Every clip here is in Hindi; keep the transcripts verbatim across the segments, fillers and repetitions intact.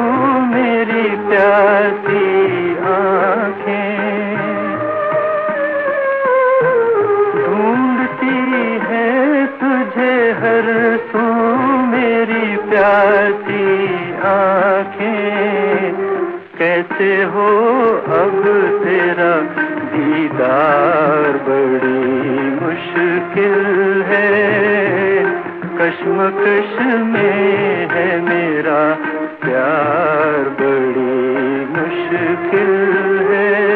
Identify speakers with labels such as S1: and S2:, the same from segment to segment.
S1: मेरी प्यासी आँखें, ढूंढती है तुझे हर सू मेरी प्यासी आँखें। कैसे हो अब तेरा दीदार बड़ी मुश्किल है, कश्मकश में है मेरा प्यार बड़ी मुश्किल है।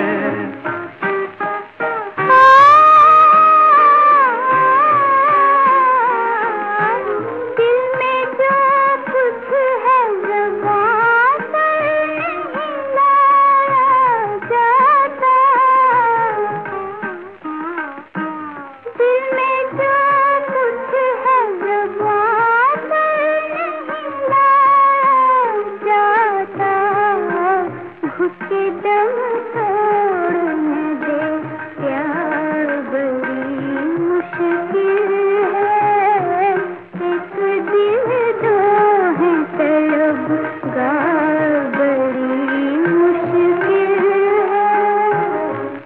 S2: उसके दम तोड़ने दे, प्यार बड़ी मुश्किल है। एक दिल दो है तड़पगार बड़ी मुश्किल है।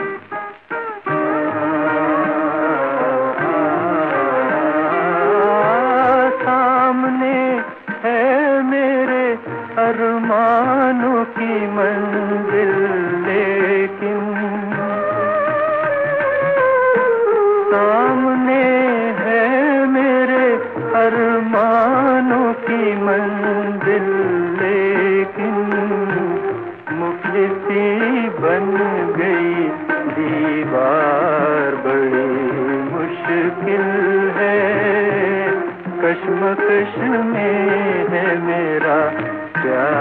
S1: सामने है मेरे अरमानों की मंजिल, लेकिन सामने है मेरे अरमानों की मंजिल, लेकिन मुफलिसी बन गई दीवार बड़ी मुश्किल है, कश्मकश में है मेरा प्यार